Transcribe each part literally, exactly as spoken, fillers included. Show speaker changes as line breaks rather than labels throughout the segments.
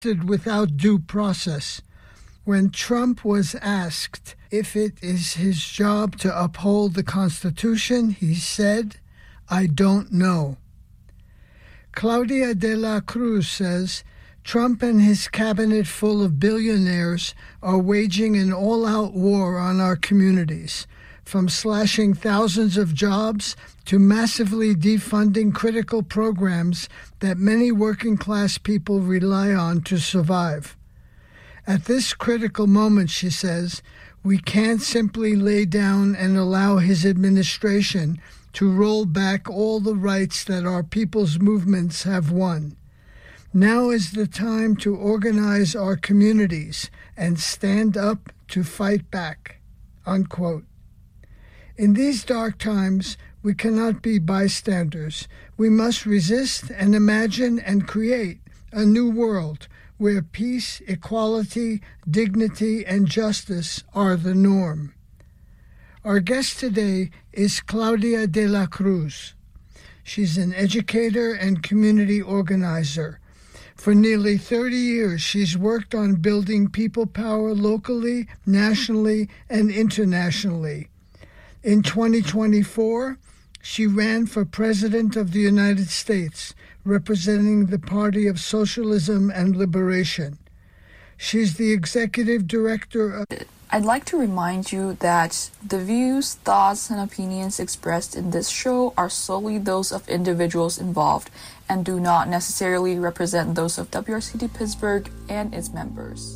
without due process. When Trump was asked if it is his job to uphold the Constitution, he said, "I don't know." Claudia de la Cruz says, Trump and his cabinet full of billionaires are waging an all-out war on our communities, from slashing thousands of jobs to massively defunding critical programs that many working-class people rely on to survive. At this critical moment, she says, we can't simply lay down and allow his administration to roll back all the rights that our people's movements have won. Now is the time to organize our communities and stand up to fight back, unquote. In these dark times, we cannot be bystanders. We must resist and imagine and create a new world where peace, equality, dignity, and justice are the norm. Our guest today is Claudia de la Cruz. She's an educator and community organizer. For nearly thirty years, she's worked on building people power locally, nationally, and internationally. In twenty twenty-four, she ran for President of the United States, representing the Party of Socialism and Liberation. She's the executive director of...
I'd like to remind you that the views, thoughts, and opinions expressed in this show are solely those of individuals involved and do not necessarily represent those of W R C T Pittsburgh and its members.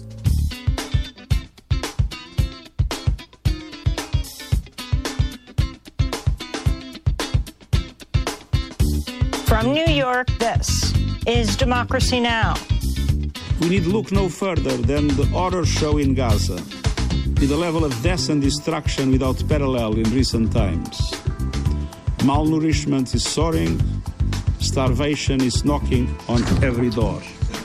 From New York, this is Democracy Now!
We need look no further than the horror show in Gaza, with a level of death and destruction without parallel in recent times. Malnourishment is soaring, starvation is knocking on every door.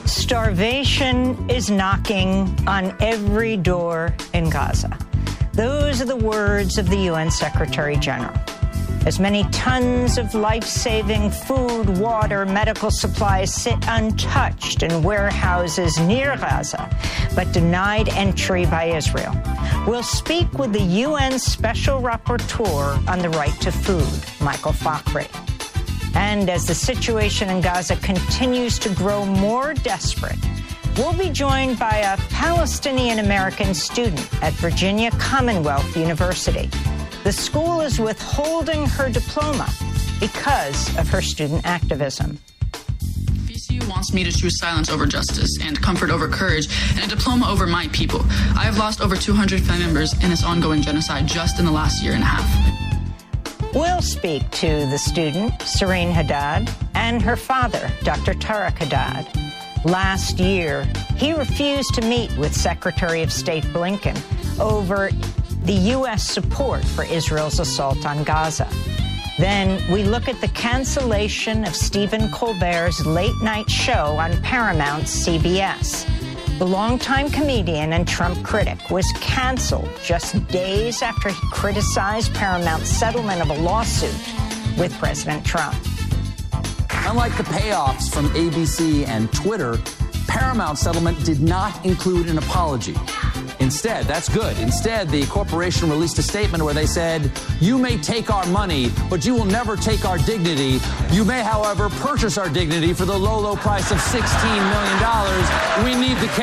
Starvation is knocking on every door in Gaza. Those are the words of the U N Secretary General. As many tons of life-saving food, water, medical supplies sit untouched in warehouses near Gaza, but denied entry by Israel. We'll speak with the U N Special Rapporteur on the right to food, Michael Fakhri. And as the situation in Gaza continues to grow more desperate, we'll be joined by a Palestinian-American student at Virginia Commonwealth University. The school is withholding her diploma because of her student activism.
V C U wants me to choose silence over justice and comfort over courage and a diploma over my people. I have lost over two hundred family members in this ongoing genocide just in the last year and a half.
We'll speak to the student, Serene Haddad, and her father, Doctor Tariq Haddad. Last year, he refused to meet with Secretary of State Blinken over the U S support for Israel's assault on Gaza. Then we look at the cancellation of Stephen Colbert's late-night show on Paramount C B S. The longtime comedian and Trump critic was canceled just days after he criticized Paramount's settlement of a lawsuit with President Trump.
Unlike the payoffs from A B C and Twitter, Paramount's settlement did not include an apology. Instead, that's good. Instead, the corporation released a statement where they said, you may take our money, but you will never take our dignity. You may, however, purchase our dignity for the low, low price of sixteen million dollars. We need the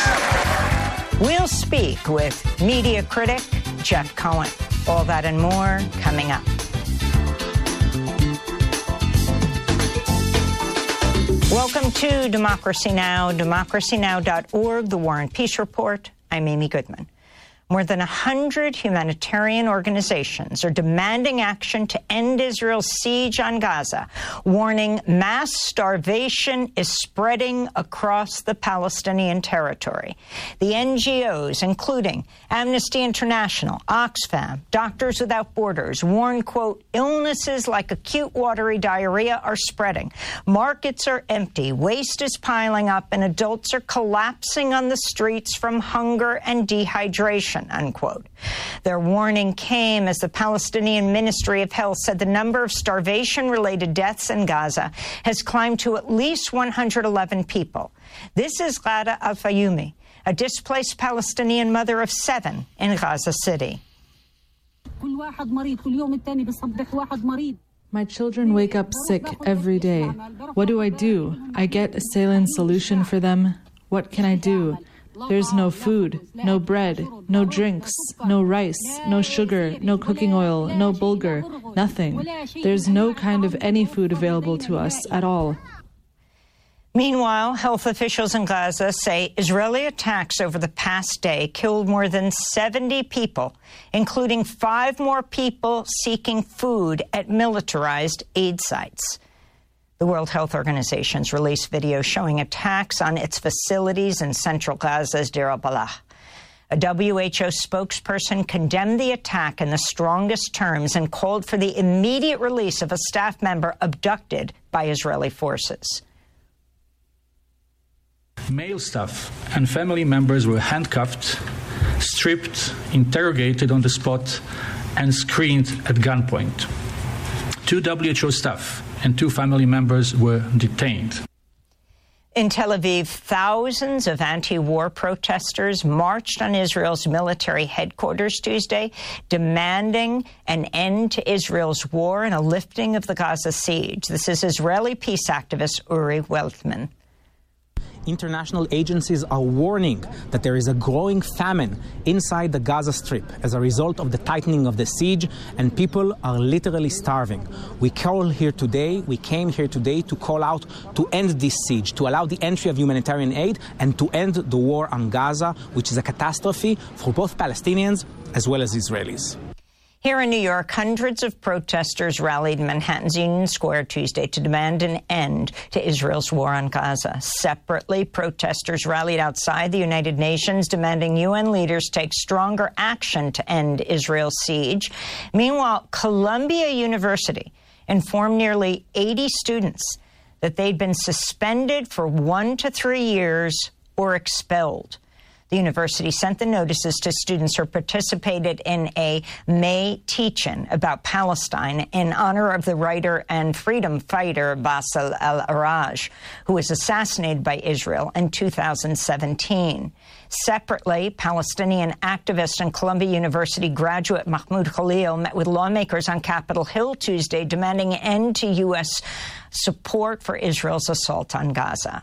cash.
We'll speak with media critic Jeff Cohen. All that and more coming up. Welcome to Democracy Now!, democracy now dot org, the War and Peace Report. I'm Amy Goodman. More than one hundred humanitarian organizations are demanding action to end Israel's siege on Gaza, warning mass starvation is spreading across the Palestinian territory. The N G Os, including Amnesty International, Oxfam, Doctors Without Borders, warn, quote, illnesses like acute watery diarrhea are spreading. Markets are empty, waste is piling up, and adults are collapsing on the streets from hunger and dehydration. starvation, unquote. Their warning came as the Palestinian Ministry of Health said the number of starvation-related deaths in Gaza has climbed to at least one hundred eleven people. This is Ghada Al-Fayumi, a displaced Palestinian mother of seven in Gaza City.
My children wake up sick every day. What do I do? I get a saline solution for them. What can I do? There's no food, no bread, no drinks, no rice, no sugar, no cooking oil, no bulgur, nothing. There's no kind of any food available to us at all.
Meanwhile, health officials in Gaza say Israeli attacks over the past day killed more than seventy people, including five more people seeking food at militarized aid sites. The World Health Organization's released video showing attacks on its facilities in central Gaza's Deir al-Balah. A W H O spokesperson condemned the attack in the strongest terms and called for the immediate release of a staff member abducted by Israeli forces.
Male staff and family members were handcuffed, stripped, interrogated on the spot, and screened at gunpoint. Two W H O staff and two family members were detained.
In Tel Aviv, thousands of anti-war protesters marched on Israel's military headquarters Tuesday, demanding an end to Israel's war and a lifting of the Gaza siege. This is Israeli peace activist Uri Weltman.
International agencies are warning that there is a growing famine inside the Gaza Strip as a result of the tightening of the siege, and people are literally starving. We call here today, we came here today to call out to end this siege, to allow the entry of humanitarian aid, and to end the war on Gaza, which is a catastrophe for both Palestinians as well as Israelis.
Here in New York, hundreds of protesters rallied in Manhattan's Union Square Tuesday to demand an end to Israel's war on Gaza. Separately, protesters rallied outside the United Nations, demanding U N leaders take stronger action to end Israel's siege. Meanwhile, Columbia University informed nearly eighty students that they'd been suspended for one to three years or expelled. The university sent the notices to students who participated in a May teach-in about Palestine in honor of the writer and freedom fighter Bassel al-Araj, who was assassinated by Israel in two thousand seventeen. Separately, Palestinian activist and Columbia University graduate Mahmoud Khalil met with lawmakers on Capitol Hill Tuesday, demanding an end to U S support for Israel's assault on Gaza.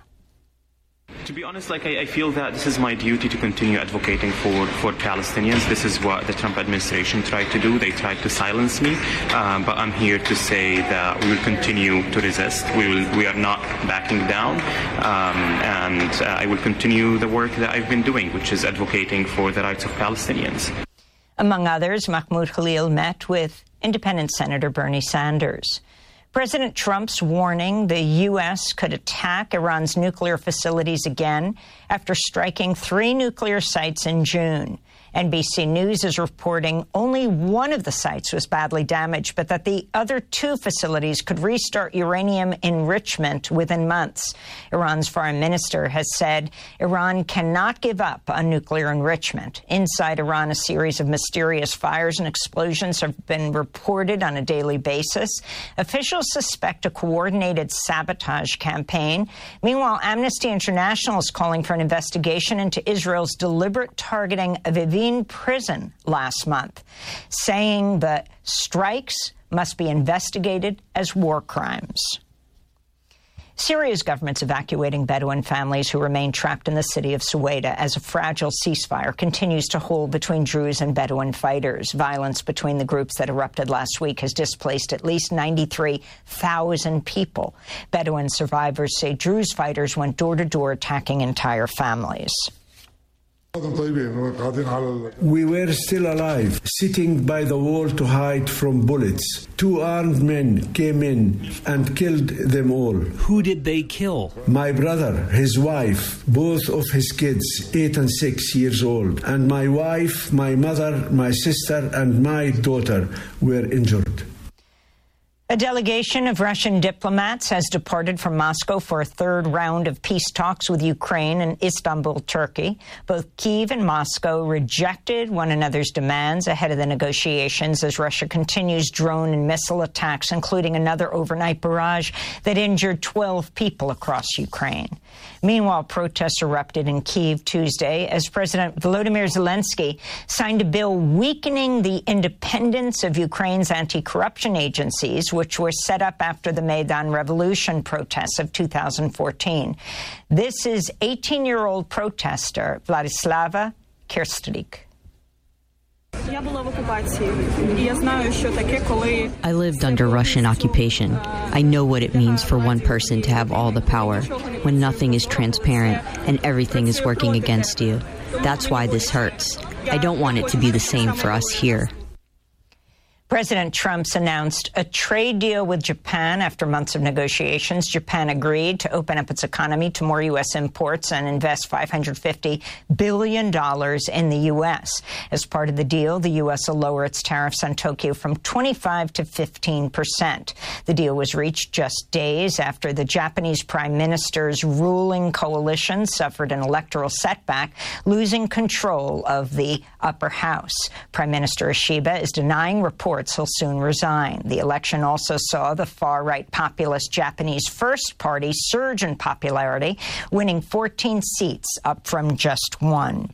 To be honest, like I, I feel that this is my duty to continue advocating for, for Palestinians. This is what the Trump administration tried to do. They tried to silence me, um, but I'm here to say that we will continue to resist. We will. We are not backing down, um, and uh, I will continue the work that I've been doing, which is advocating for the rights of Palestinians.
Among others, Mahmoud Khalil met with Independent Senator Bernie Sanders. President Trump's warning the U S could attack Iran's nuclear facilities again after striking three nuclear sites in June. N B C News is reporting only one of the sites was badly damaged, but that the other two facilities could restart uranium enrichment within months. Iran's foreign minister has said Iran cannot give up on nuclear enrichment. Inside Iran, a series of mysterious fires and explosions have been reported on a daily basis. Officials suspect a coordinated sabotage campaign. Meanwhile, Amnesty International is calling for an investigation into Israel's deliberate targeting of Evin prison last month, saying that strikes must be investigated as war crimes. Syria's government's evacuating Bedouin families who remain trapped in the city of Suwaida as a fragile ceasefire continues to hold between Druze and Bedouin fighters. Violence between the groups that erupted last week has displaced at least ninety-three thousand people. Bedouin survivors say Druze fighters went door to door attacking entire families.
We were still alive, sitting by the wall to hide from bullets. Two armed men came in and killed them all.
Who did they kill?
My brother, his wife, both of his kids, eight and six years old, and my wife, my mother, my sister, and my daughter were injured.
A delegation of Russian diplomats has departed from Moscow for a third round of peace talks with Ukraine in Istanbul, Turkey. Both Kyiv and Moscow rejected one another's demands ahead of the negotiations as Russia continues drone and missile attacks, including another overnight barrage that injured twelve people across Ukraine. Meanwhile, protests erupted in Kyiv Tuesday as President Volodymyr Zelensky signed a bill weakening the independence of Ukraine's anti-corruption agencies, which were set up after the Maidan Revolution protests of two thousand fourteen. This is eighteen-year-old protester Vladislava Kirstlik.
I lived under Russian occupation. I know what it means for one person to have all the power, when nothing is transparent and everything is working against you. That's why this hurts. I don't want it to be the same for us here.
President Trump's announced a trade deal with Japan after months of negotiations. Japan agreed to open up its economy to more U S imports and invest five hundred fifty billion dollars in the U S. As part of the deal, the U S will lower its tariffs on Tokyo from twenty-five to fifteen percent. The deal was reached just days after the Japanese Prime Minister's ruling coalition suffered an electoral setback, losing control of the upper house. Prime Minister Ishiba is denying reports he'll soon resign. The election also saw the far-right populist Japanese First Party surge in popularity, winning fourteen seats, up from just one.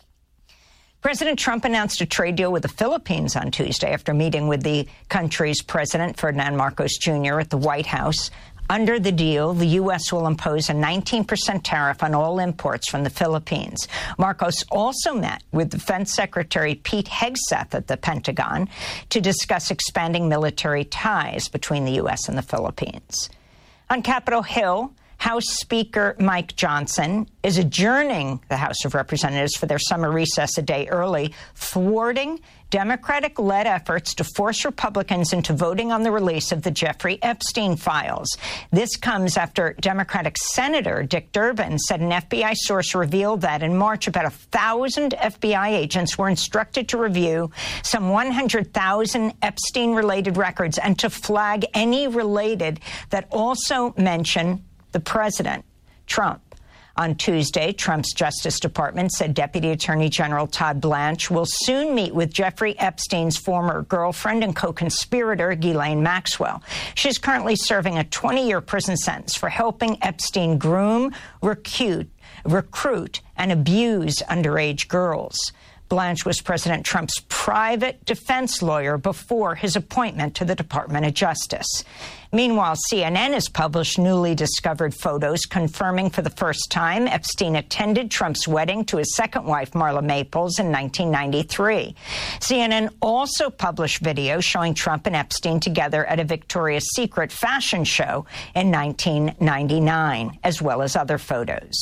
President Trump announced a trade deal with the Philippines on Tuesday after meeting with the country's president, Ferdinand Marcos Junior, at the White House. Under the deal, the U S will impose a nineteen percent tariff on all imports from the Philippines. Marcos also met with Defense Secretary Pete Hegseth at the Pentagon to discuss expanding military ties between the U S and the Philippines. On Capitol Hill, House Speaker Mike Johnson is adjourning the House of Representatives for their summer recess a day early, thwarting Democratic-led efforts to force Republicans into voting on the release of the Jeffrey Epstein files. This comes after Democratic Senator Dick Durbin said an F B I source revealed that in March about a thousand F B I agents were instructed to review some one hundred thousand Epstein-related records and to flag any related that also mention the president, Trump. On Tuesday, Trump's Justice Department said Deputy Attorney General Todd Blanche will soon meet with Jeffrey Epstein's former girlfriend and co-conspirator, Ghislaine Maxwell. She's currently serving a twenty-year prison sentence for helping Epstein groom, recruit, recruit, and abuse underage girls. Blanche was President Trump's private defense lawyer before his appointment to the Department of Justice. Meanwhile, C N N has published newly discovered photos confirming for the first time Epstein attended Trump's wedding to his second wife, Marla Maples, in nineteen ninety-three. C N N also published video showing Trump and Epstein together at a Victoria's Secret fashion show in nineteen ninety-nine, as well as other photos.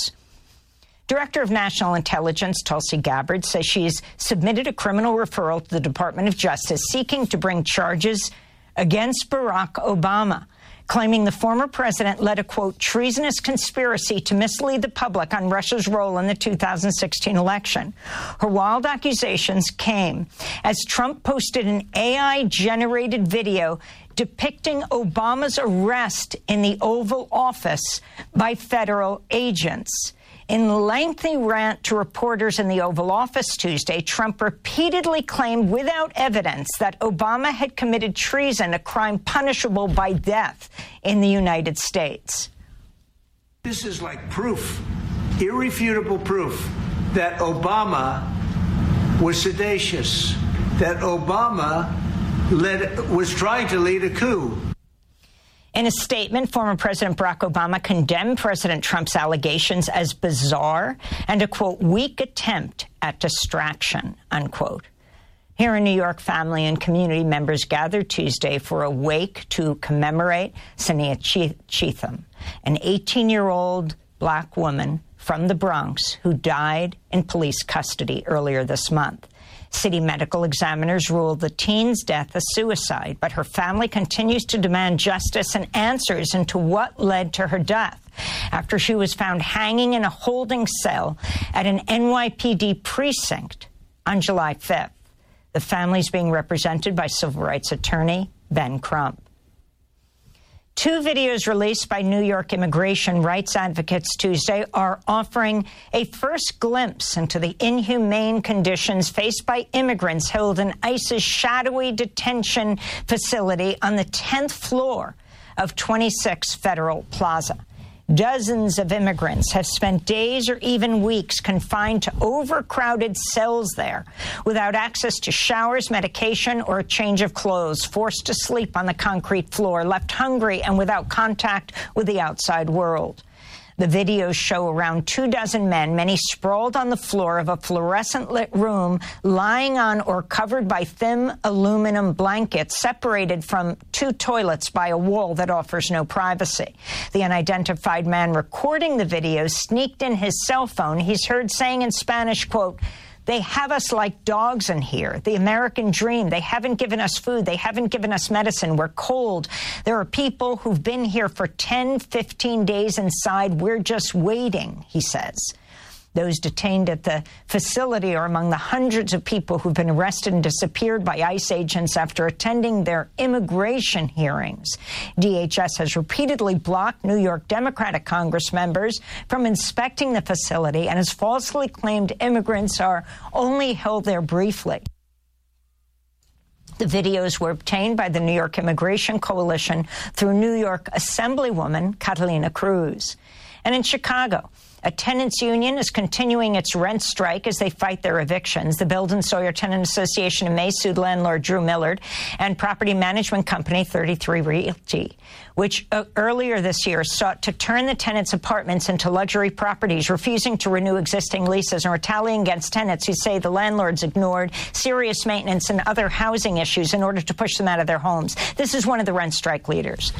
Director of National Intelligence Tulsi Gabbard says she's submitted a criminal referral to the Department of Justice seeking to bring charges against Barack Obama, claiming the former president led a, quote, treasonous conspiracy to mislead the public on Russia's role in the two thousand sixteen election. Her wild accusations came as Trump posted an A I-generated video depicting Obama's arrest in the Oval Office by federal agents. In a lengthy rant to reporters in the Oval Office Tuesday, Trump repeatedly claimed without evidence that Obama had committed treason, a crime punishable by death in the United States.
This is like proof, irrefutable proof, that Obama was seditious, that Obama led, was trying to lead a coup.
In a statement, former President Barack Obama condemned President Trump's allegations as bizarre and a, quote, weak attempt at distraction, unquote. Here in New York, family and community members gathered Tuesday for a wake to commemorate Sania Cheatham, an eighteen-year-old black woman from the Bronx who died in police custody earlier this month. City medical examiners ruled the teen's death a suicide, but her family continues to demand justice and answers into what led to her death after she was found hanging in a holding cell at an N Y P D precinct on July fifth. The family is being represented by civil rights attorney Ben Crump. Two videos released by New York immigration rights advocates Tuesday are offering a first glimpse into the inhumane conditions faced by immigrants held in ICE's shadowy detention facility on the tenth floor of twenty-six Federal Plaza. Dozens of immigrants have spent days or even weeks confined to overcrowded cells there without access to showers, medication, or a change of clothes, forced to sleep on the concrete floor, left hungry and without contact with the outside world. The videos show around two dozen men, many sprawled on the floor of a fluorescent-lit room, lying on or covered by thin aluminum blankets, separated from two toilets by a wall that offers no privacy. The unidentified man recording the video sneaked in his cell phone. He's heard saying in Spanish, quote, "They have us like dogs in here. The American dream. They haven't given us food. They haven't given us medicine. We're cold. There are people who've been here for ten, fifteen days inside. We're just waiting," he says. Those detained at the facility are among the hundreds of people who've been arrested and disappeared by ICE agents after attending their immigration hearings. D H S has repeatedly blocked New York Democratic Congress members from inspecting the facility and has falsely claimed immigrants are only held there briefly. The videos were obtained by the New York Immigration Coalition through New York Assemblywoman Catalina Cruz. And in Chicago, a tenants union is continuing its rent strike as they fight their evictions. The Belden Sawyer Tenant Association in May sued landlord Drew Millard and property management company thirty-three Realty, which uh, earlier this year sought to turn the tenants' apartments into luxury properties, refusing to renew existing leases and retaliating against tenants who say the landlords ignored serious maintenance and other housing issues in order to push them out of their homes. This is one of the rent strike leaders.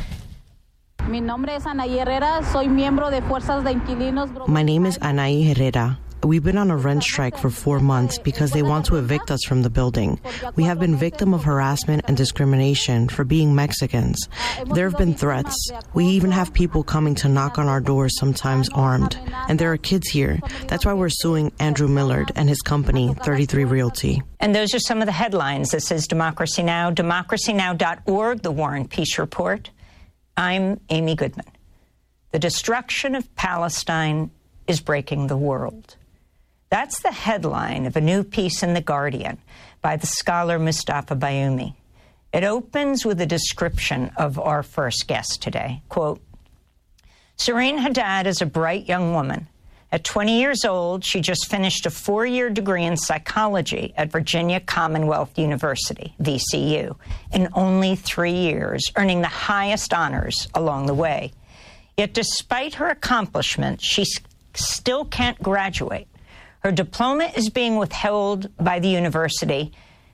Mi nombre es Anaí Herrera. Soy miembro de Fuerzas de Inquilinos.
My name is Anaí Herrera. We've been on a rent strike for four months because they want to evict us from the building. We have been victim of harassment and discrimination for being Mexicans. There have been threats. We even have people coming to knock on our doors, sometimes armed. And there are kids here. That's why we're suing Andrew Millard and his company, thirty-three Realty.
And those are some of the headlines. This is Democracy Now!, democracy now dot org, the War and Peace Report. I'm Amy Goodman. The destruction of Palestine is breaking the world. That's the headline of a new piece in The Guardian by the scholar Mustafa Bayoumi. It opens with a description of our first guest today. Quote, Sirine Haddad is a bright young woman. At twenty years old, she just finished a four-year degree in psychology at Virginia Commonwealth University, V C U, in only three years, earning the highest honors along the way. Yet despite her accomplishments, she still can't graduate. Her diploma is being withheld by the university,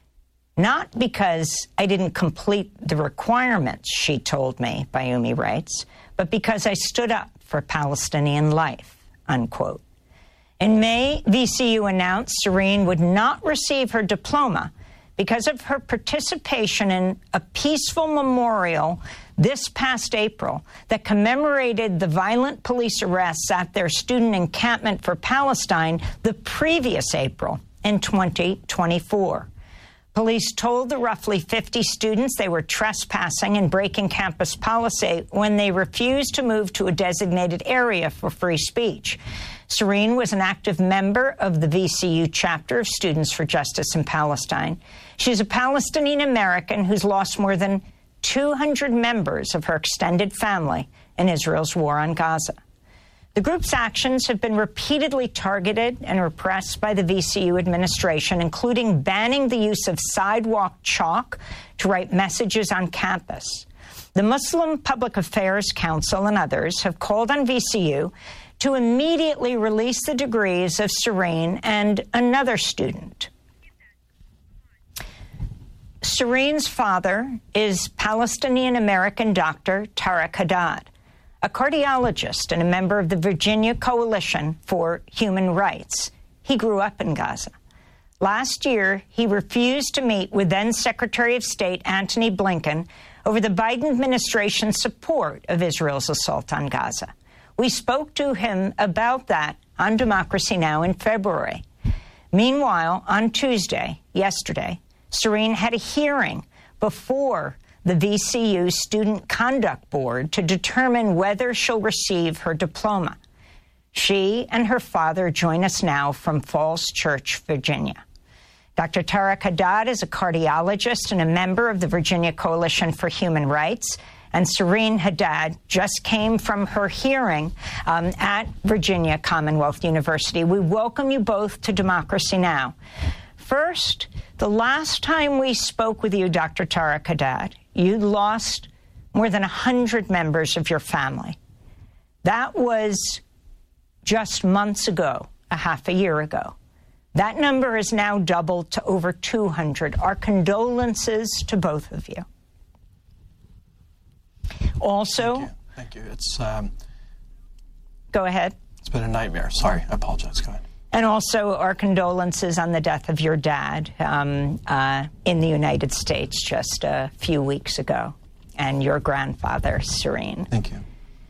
not because I didn't complete the requirements, she told me, Bayoumi writes, but because I stood up for Palestinian life. Unquote. In May, V C U announced Sirine would not receive her diploma because of her participation in a peaceful memorial this past April that commemorated the violent police arrests at their student encampment for Palestine the previous April in twenty twenty-four. Police told the roughly fifty students they were trespassing and breaking campus policy when they refused to move to a designated area for free speech. Sirine was an active member of the V C U chapter of Students for Justice in Palestine. She's a Palestinian American who's lost more than two hundred members of her extended family in Israel's war on Gaza. The group's actions have been repeatedly targeted and repressed by the V C U administration, including banning the use of sidewalk chalk to write messages on campus. The Muslim Public Affairs Council and others have called on V C U to immediately release the degrees of Sirine and another student. Sirine's father is Palestinian-American doctor Tarek Haddad, a cardiologist and a member of the Virginia Coalition for Human Rights. He grew up in Gaza. Last year, he refused to meet with then-Secretary of State Antony Blinken over the Biden administration's support of Israel's assault on Gaza. We spoke to him about that on Democracy Now! In February. Meanwhile, on Tuesday, yesterday, Sirine had a hearing before the V C U Student Conduct Board to determine whether she'll receive her diploma. She and her father join us now from Falls Church, Virginia. Doctor Tariq Haddad is a cardiologist and a member of the Virginia Coalition for Human Rights. And Serene Haddad just came from her hearing um, at Virginia Commonwealth University. We welcome you both to Democracy Now! First, the last time we spoke with you, Doctor Tariq Haddad, you lost more than one hundred members of your family. That was just months ago, a half a year ago. That number is now doubled to over two hundred. Our condolences to both of you. Also,
thank you. Thank you. It's um,
go ahead.
It's been a nightmare. Sorry, I apologize. Go ahead.
And also our condolences on the death of your dad um, uh, in the United States just a few weeks ago, and your grandfather, Serene.
Thank you.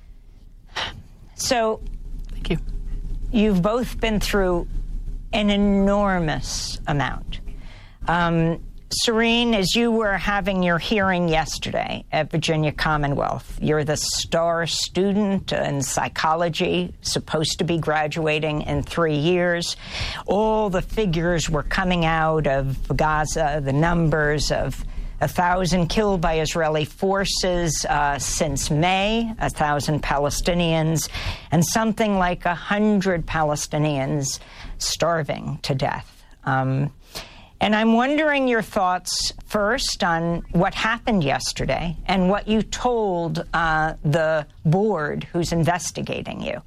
So,
thank you.
You've both been through an enormous amount. Um, Serene, as you were having your hearing yesterday at Virginia Commonwealth, you're the star student in psychology, supposed to be graduating in three years. All the figures were coming out of Gaza, the numbers of a thousand killed by Israeli forces uh, since May, a thousand Palestinians, and something like a hundred Palestinians starving to death. Um, And I'm wondering your thoughts first on what happened yesterday and what you told uh, the board who's investigating you.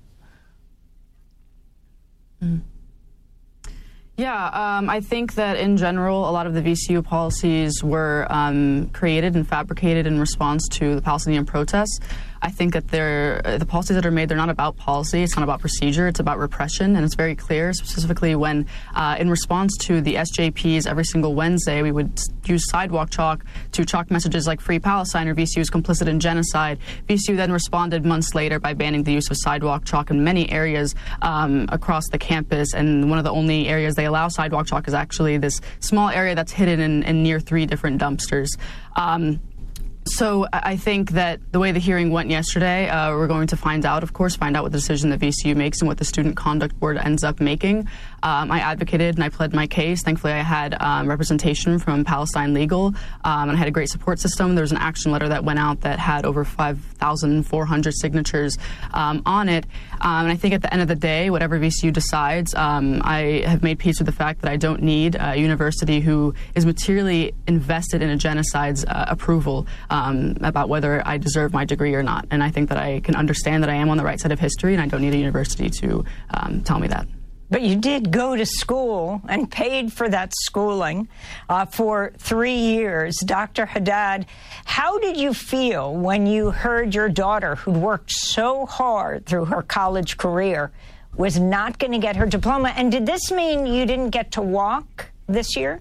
Mm. Yeah, um, I think that in general, a lot of the V C U policies were um, created and fabricated in response to the Palestinian protests. I think that they're, the policies that are made, they're not about policy, it's not about procedure, it's about repression, and it's very clear, specifically when, uh, in response to the S J Ps every single Wednesday, we would use sidewalk chalk to chalk messages like Free Palestine or V C U is complicit in genocide. V C U then responded months later by banning the use of sidewalk chalk in many areas um, across the campus, and one of the only areas they allow sidewalk chalk is actually this small area that's hidden in, in near three different dumpsters. Um, So I think that the way the hearing went yesterday, uh, we're going to find out, of course, find out what the decision the V C U makes and what the Student Conduct Board ends up making. Um, I advocated and I pled my case. Thankfully, I had um, representation from Palestine Legal, um, and I had a great support system. There was an action letter that went out that had over five thousand four hundred signatures um, on it. Um, and I think at the end of the day, whatever V C U decides, um, I have made peace with the fact that I don't need a university who is materially invested in a genocide's uh, approval um, about whether I deserve my degree or not. And I think that I can understand that I am on the right side of history, and I don't need a university to um, tell me that.
But you did go to school and paid for that schooling uh, for three years. Doctor Haddad, how did you feel when you heard your daughter, who'd worked so hard through her college career, was not going to get her diploma? And did this mean you didn't get to walk this year?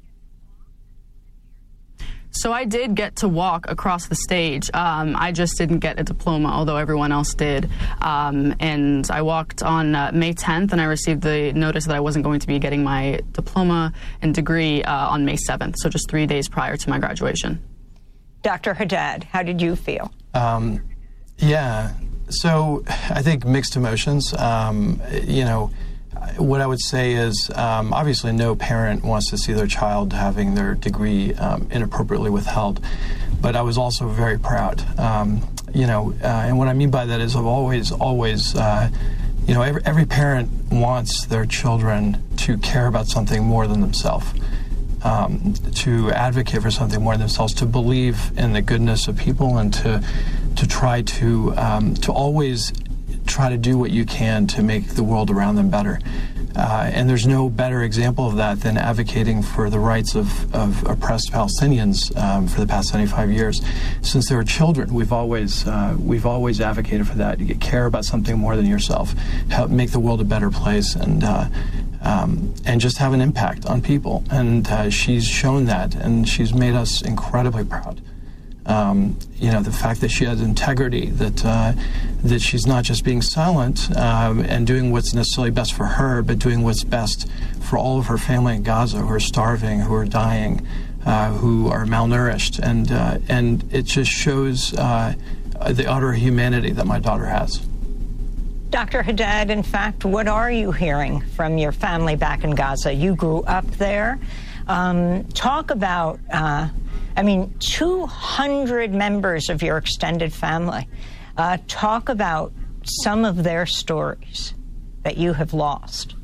So I did get to walk across the stage. Um, I just didn't get a diploma, although everyone else did. Um, and I walked on uh, May tenth, and I received the notice that I wasn't going to be getting my diploma and degree uh, on May seventh, so just three days prior to my graduation.
Doctor Haddad, how did you feel?
Um, yeah, so I think mixed emotions. Um, you know, what I would say is, um, obviously no parent wants to see their child having their degree um, inappropriately withheld, but I was also very proud. Um, you know, uh, and what I mean by that is I've always, always, uh, you know, every, every parent wants their children to care about something more than themselves, um, to advocate for something more than themselves, to believe in the goodness of people, and to to try to um, to always try to do what you can to make the world around them better. Uh, and there's no better example of that than advocating for the rights of, of oppressed Palestinians um, for the past seventy-five years. Since they were children, we've always uh, we've always advocated for that. You care about something more than yourself, help make the world a better place, and uh, um, and just have an impact on people. And uh, she's shown that, and she's made us incredibly proud. Um, you know, the fact that she has integrity, that uh, that she's not just being silent um, and doing what's necessarily best for her, but doing what's best for all of her family in Gaza who are starving, who are dying. uh, who are malnourished, and uh, and it just shows uh, the utter humanity that my daughter has.
Doctor Haddad, in fact, what are you hearing from your family back in Gaza? You grew up there. Um, talk about, uh, I mean, two hundred members of your extended family. Uh, talk about some of their stories that you have lost.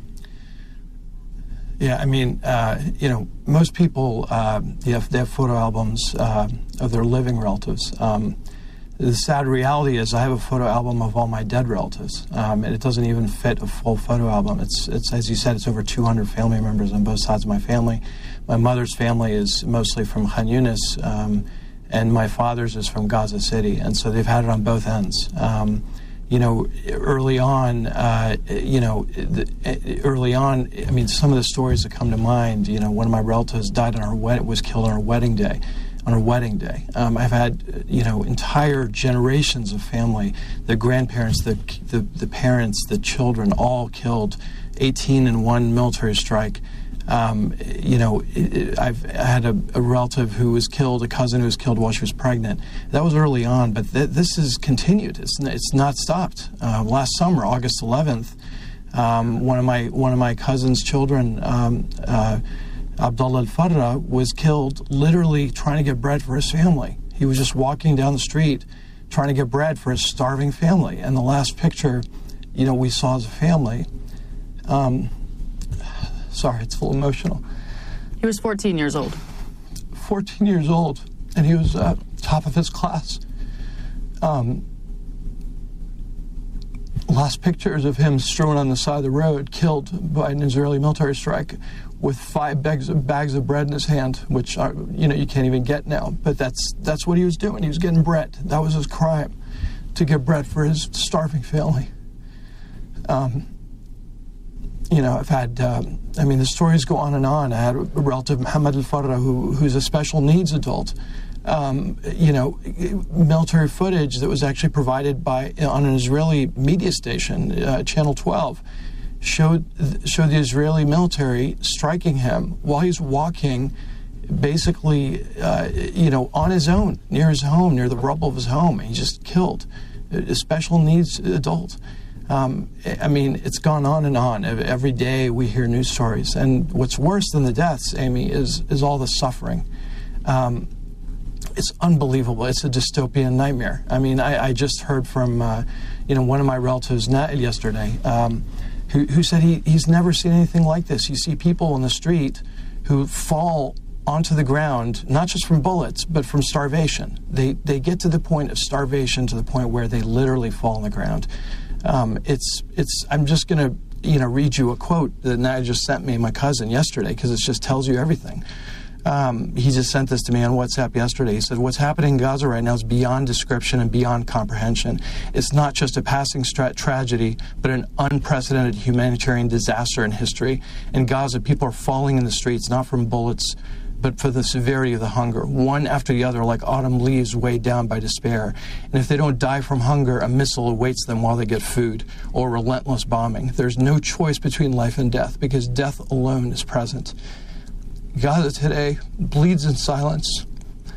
Yeah, I mean, uh, you know, most people, uh, they, have, they have photo albums uh, of their living relatives. Um, The sad reality is I have a photo album of all my dead relatives, um, and it doesn't even fit a full photo album. It's, it's, as you said, it's over two hundred family members on both sides of my family. My mother's family is mostly from Khan Yunis, um, and my father's is from Gaza City, and so they've had it on both ends. Um, you know, early on, uh, you know, the, early on, I mean, some of the stories that come to mind, you know, one of my relatives died on our wed- was killed on our wedding day. On her wedding day. Um, I've had, you know, entire generations of family, the grandparents, the, the the parents, the children, all killed, eighteen in one military strike. Um, you know, it, it, I've had a, a relative who was killed, a cousin who was killed while she was pregnant. That was early on, but th- this has continued. It's it's not stopped. Uh, last summer, August eleventh, um, one of my one of my cousin's children. Um, uh, Abdullah al-Farra was killed literally trying to get bread for his family. He was just walking down the street trying to get bread for his starving family. And the last picture, you know, we saw as a family, um, sorry, it's a little emotional.
He was fourteen years old.
fourteen years old, and he was uh, top of his class. Um, last pictures of him strewn on the side of the road, killed by an Israeli military strike, with five bags of, bags of bread in his hand, which are, you know, you can't even get now. But that's that's what he was doing. He was getting bread. That was his crime, to get bread for his starving family. Um, you know, I've had, um, I mean, the stories go on and on. I had a relative, Mohammed al-Farra, who, who's a special needs adult. Um, you know, military footage that was actually provided by on an Israeli media station, uh, Channel twelve, showed showed the Israeli military striking him while he's walking, basically, uh, you know, on his own, near his home, near the rubble of his home. He just killed a special needs adult. Um, I mean, it's gone on and on. Every day we hear news stories. And what's worse than the deaths, Amy, is, is all the suffering. Um, it's unbelievable. It's a dystopian nightmare. I mean, I, I just heard from, uh, you know, one of my relatives yesterday, um, who, who said he, he's never seen anything like this. You see people in the street who fall onto the ground, not just from bullets, but from starvation. They, they get to the point of starvation to the point where they literally fall on the ground. Um, it's, it's, I'm just going to, you know, read you a quote that Naya just sent me, my cousin, yesterday, because it just tells you everything. Um, he just sent this to me on WhatsApp yesterday. He said, what's happening in Gaza right now is beyond description and beyond comprehension. It's not just a passing stra- tragedy, but an unprecedented humanitarian disaster in history. In Gaza, people are falling in the streets, not from bullets, but for the severity of the hunger, one after the other, like autumn leaves weighed down by despair. And if they don't die from hunger, a missile awaits them while they get food, or relentless bombing. There's no choice between life and death, because death alone is present. Gaza today bleeds in silence,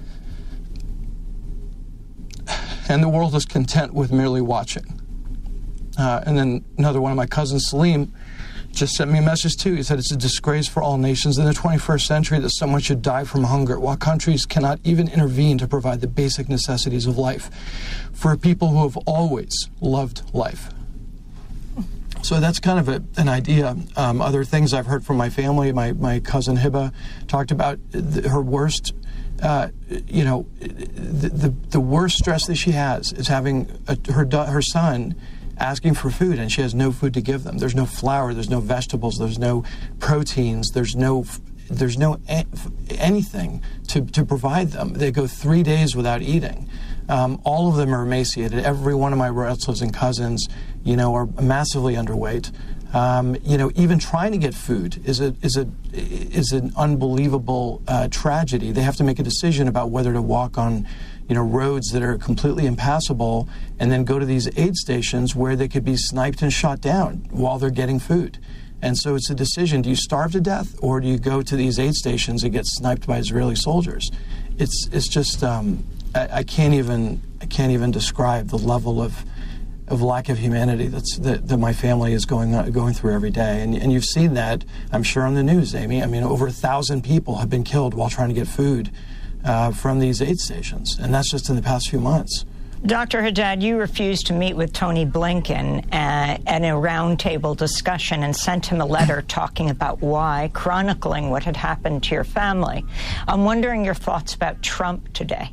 and the world is content with merely watching. Uh, and then another one of my cousins, Salim, just sent me a message too. He said it's a disgrace for all nations in the twenty-first century that someone should die from hunger, while countries cannot even intervene to provide the basic necessities of life for people who have always loved life. So that's kind of a, an idea. Um, other things I've heard from my family, my, my cousin Hiba talked about the, her worst, uh, you know, the, the the worst stress that she has is having a, her her son asking for food, and she has no food to give them. There's no flour, there's no vegetables, there's no proteins, there's no there's no a- anything to, to provide them. They go three days without eating. Um, all of them are emaciated. Every one of my relatives and cousins, you know, are massively underweight. Um, you know, even trying to get food is a is a is an unbelievable uh, tragedy. They have to make a decision about whether to walk on, you know, roads that are completely impassable, and then go to these aid stations where they could be sniped and shot down while they're getting food. And so it's a decision: do you starve to death, or do you go to these aid stations and get sniped by Israeli soldiers? It's it's just um, I, I can't even I can't even describe the level of of lack of humanity that's that, that my family is going uh, going through every day. And and you've seen that, I'm sure, on the news, Amy. I mean, over a thousand people have been killed while trying to get food uh, from these aid stations, and that's just in the past few months.
Doctor Haddad, you refused to meet with Tony Blinken uh, at a roundtable discussion and sent him a letter talking about why, chronicling what had happened to your family. I'm wondering your thoughts about Trump today.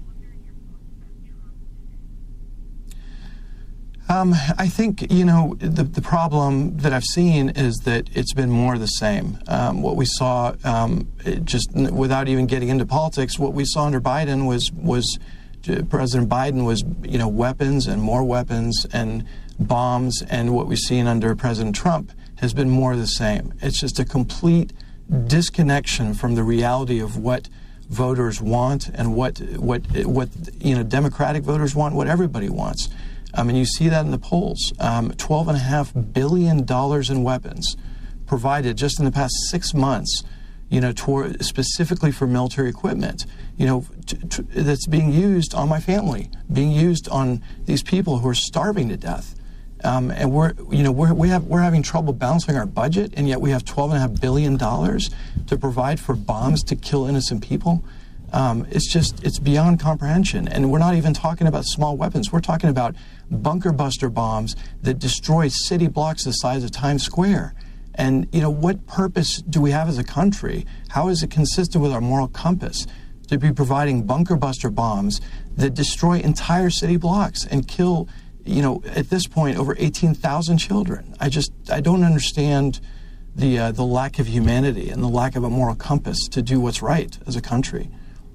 Um, I think, you know, the, the problem that I've seen is that it's been more of the same. Um, what we saw, um, just without even getting into politics, what we saw under Biden was was President Biden was, you know, weapons and more weapons and bombs, and what we've seen under President Trump has been more of the same. It's just a complete disconnection from the reality of what voters want and what what what you know Democratic voters want, what everybody wants. I mean, you see that in the polls. Um, twelve and a half billion dollars in weapons provided just in the past six months. You know, toward, specifically for military equipment, you know, t- t- that's being used on my family, being used on these people who are starving to death. Um, and we're, you know, we're, we have, we're having trouble balancing our budget, and yet we have twelve and a half billion dollars to provide for bombs to kill innocent people. Um, it's just, it's beyond comprehension. And we're not even talking about small weapons. We're talking about bunker buster bombs that destroy city blocks the size of Times Square. And, you know, what purpose do we have as a country? How is it consistent with our moral compass to be providing bunker buster bombs that destroy entire city blocks and kill, you know, at this point, over eighteen thousand children? I just, I don't understand the uh, the lack of humanity and the lack of a moral compass to do what's right as a country.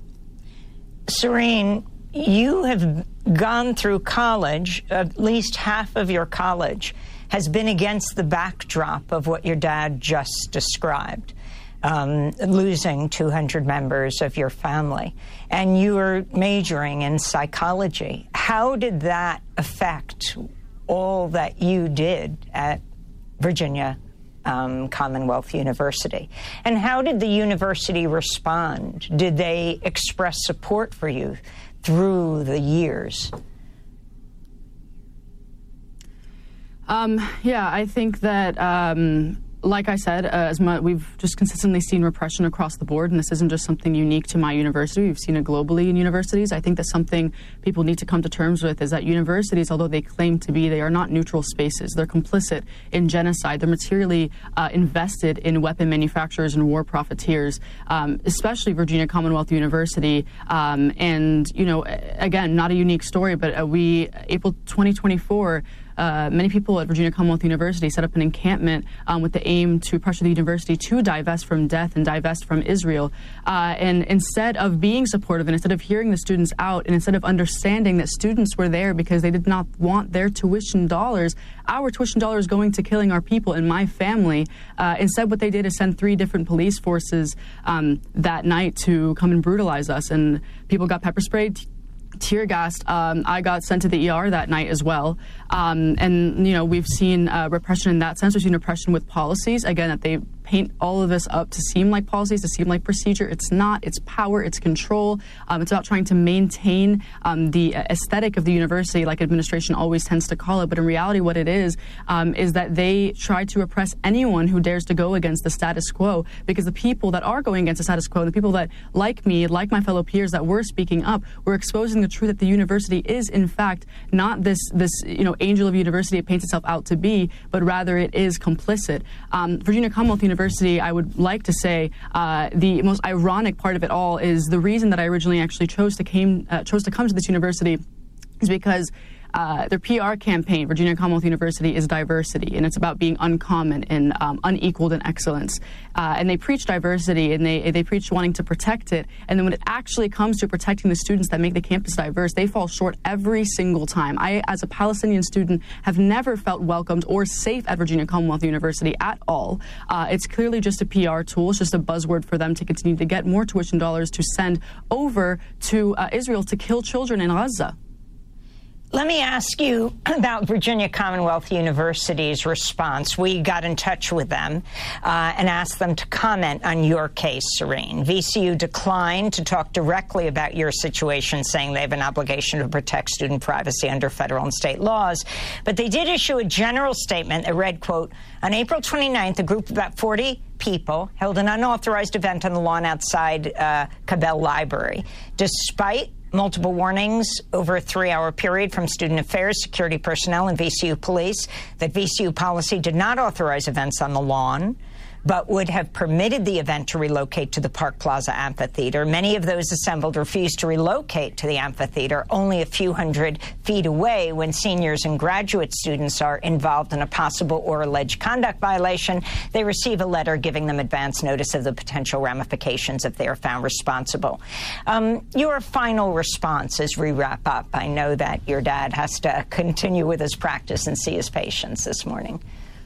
Serene, you have gone through college, at least half of your college has been against the backdrop of what your dad just described, um, losing two hundred members of your family. And you were majoring in psychology. How did that affect all that you did at Virginia um, Commonwealth University? And how did the university respond? Did they express support for you through the years?
Um, yeah, I think that, um, like I said, uh, as much, we've just consistently seen repression across the board, and this isn't just something unique to my university. We've seen it globally in universities. I think that something people need to come to terms with is that universities, although they claim to be, they are not neutral spaces. They're complicit in genocide. They're materially uh, invested in weapon manufacturers and war profiteers, um, especially Virginia Commonwealth University. Um, and, you know, again, not a unique story, but uh, we, April twenty twenty-four, Uh, many people at Virginia Commonwealth University set up an encampment um, with the aim to pressure the university to divest from death and divest from Israel. Uh, and instead of being supportive, and instead of hearing the students out, and instead of understanding that students were there because they did not want their tuition dollars, our tuition dollars going to killing our people and my family, uh, instead what they did is send three different police forces um, that night to come and brutalize us. And people got pepper sprayed, tear gassed. Um, I got sent to the E R that night as well. Um, and, you know, we've seen uh, repression in that sense. We've seen repression with policies, again, that they paint all of this up to seem like policies, to seem like procedure. It's not. It's power. It's control. Um, it's about trying to maintain um, the aesthetic of the university, like administration always tends to call it. But in reality, what it is, um, is that they try to oppress anyone who dares to go against the status quo, because the people that are going against the status quo, the people that, like me, like my fellow peers that were speaking up, were exposing the truth that the university is, in fact, not this, this you know, angel of university it paints itself out to be, but rather it is complicit. Um, Virginia Commonwealth University, I would like to say, uh, the most ironic part of it all is the reason that I originally actually chose to came uh, chose to come to this university is because Uh, their P R campaign, Virginia Commonwealth University, is diversity, and it's about being uncommon and um, unequaled in excellence. Uh, and they preach diversity, and they they preach wanting to protect it. And then when it actually comes to protecting the students that make the campus diverse, they fall short every single time. I, as a Palestinian student, have never felt welcomed or safe at Virginia Commonwealth University at all. Uh, it's clearly just a P R tool. It's just a buzzword for them to continue to get more tuition dollars to send over to uh, Israel to kill children in Gaza.
Let me ask you about Virginia Commonwealth University's response. We got in touch with them uh, and asked them to comment on your case, Serene. V C U declined to talk directly about your situation, saying they have an obligation to protect student privacy under federal and state laws. But they did issue a general statement that read, quote, on April twenty-ninth, a group of about forty people held an unauthorized event on the lawn outside uh, Cabell Library. Despite multiple warnings over a three-hour period from student affairs, security personnel, and V C U police that V C U policy did not authorize events on the lawn, but would have permitted the event to relocate to the Park Plaza Amphitheater. Many of those assembled refused to relocate to the amphitheater, only a few hundred feet away, when seniors and graduate students are involved in a possible or alleged conduct violation. They receive a letter giving them advance notice of the potential ramifications if they are found responsible. Um, your final response as we wrap up. I know that your dad has to continue with his practice and see his patients this morning.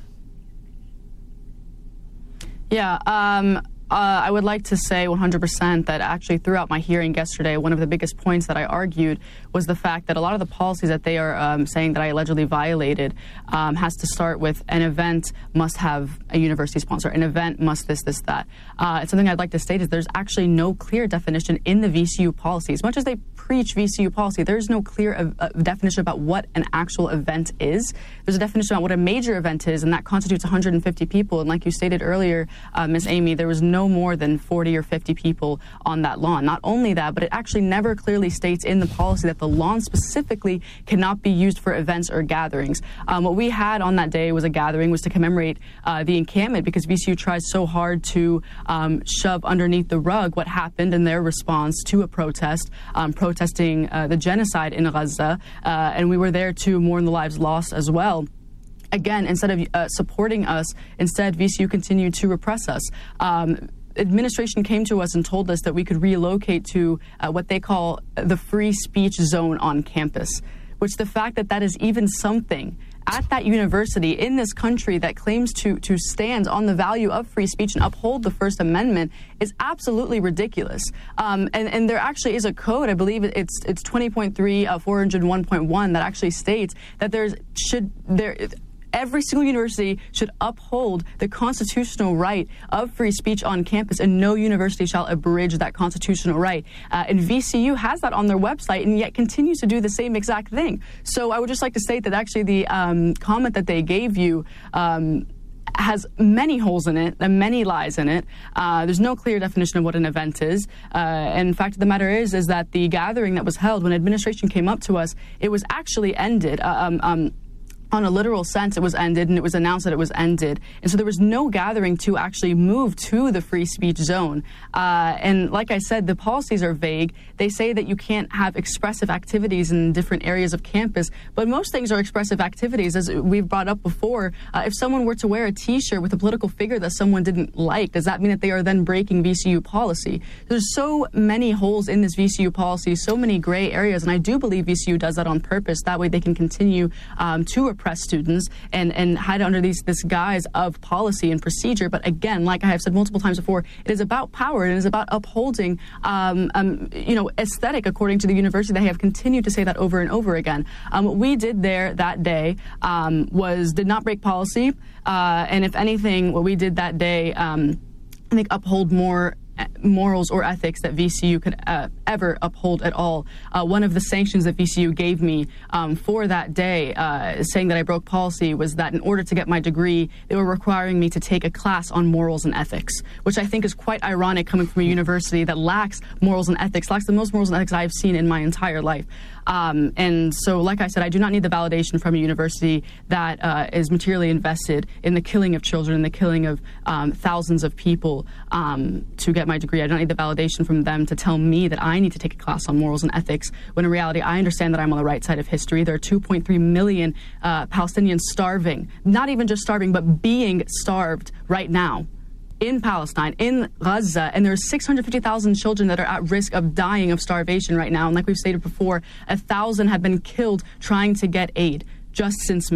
Yeah, um, uh, I would like to say one hundred percent that actually throughout my hearing yesterday, one of the biggest points that I argued was the fact that a lot of the policies that they are um, saying that I allegedly violated um, has to start with an event must have a university sponsor, an event must this, this, that. Uh, and something I'd like to state is there's actually no clear definition in the V C U policy. As much as they preach V C U policy, there's no clear uh, uh, definition about what an actual event is. There's a definition about what a major event is, and that constitutes one hundred fifty people. And like you stated earlier, uh, Miz Amy, there was no more than forty or fifty people on that lawn. Not only that, but it actually never clearly states in the policy that the lawn specifically cannot be used for events or gatherings. Um, what we had on that day was a gathering, was to commemorate uh, the encampment, because V C U tries so hard to um, shove underneath the rug what happened in their response to a protest, um, protesting uh, the genocide in Gaza, uh, and we were there to mourn the lives lost as well. Again, instead of uh, supporting us, instead V C U continued to repress us. Um, Administration came to us and told us that we could relocate to uh, what they call the free speech zone on campus, which the fact that that is even something at that university in this country that claims to to stand on the value of free speech and uphold the First Amendment is absolutely ridiculous. Um, and, and there actually is a code, I believe it's it's twenty point three, uh, four oh one point one, that actually states that there's should there. Every single university should uphold the constitutional right of free speech on campus, and no university shall abridge that constitutional right. Uh, and V C U has that on their website and yet continues to do the same exact thing. So I would just like to state that actually the um, comment that they gave you um, has many holes in it and many lies in it. Uh, there's no clear definition of what an event is. Uh, and the fact of the matter is, is that the gathering that was held when administration came up to us, it was actually ended. Uh, um, um, On a literal sense, it was ended, and it was announced that it was ended. And so there was no gathering to actually move to the free speech zone. Uh, and like I said, the policies are vague. They say that you can't have expressive activities in different areas of campus, but most things are expressive activities. As we've brought up before, uh, if someone were to wear a T-shirt with a political figure that someone didn't like, does that mean that they are then breaking V C U policy? There's so many holes in this V C U policy, so many gray areas, and I do believe V C U does that on purpose. That way they can continue um, to repress students and, and hide under these this guise of policy and procedure. But again, like I have said multiple times before, it is about power. It is about upholding, um, um, you know, aesthetic, according to the university. They have continued to say that over and over again. Um, what we did there that day um, was did not break policy. Uh, and if anything, what we did that day, um, I think, uphold more morals or ethics that V C U could uh, ever uphold at all. Uh, one of the sanctions that V C U gave me um, for that day, uh, saying that I broke policy, was that in order to get my degree, they were requiring me to take a class on morals and ethics, which I think is quite ironic coming from a university that lacks morals and ethics, lacks the most morals and ethics I've seen in my entire life. Um, and so, like I said, I do not need the validation from a university that uh, is materially invested in the killing of children, the killing of um, thousands of people um, to get my degree. I don't need the validation from them to tell me that I need to take a class on morals and ethics, when in reality, I understand that I'm on the right side of history. There are two point three million uh, Palestinians starving, not even just starving, but being starved right now in Palestine, in Gaza, and there's six hundred fifty thousand children that are at risk of dying of starvation right now. And like we've stated before, a thousand have been killed trying to get aid just since May.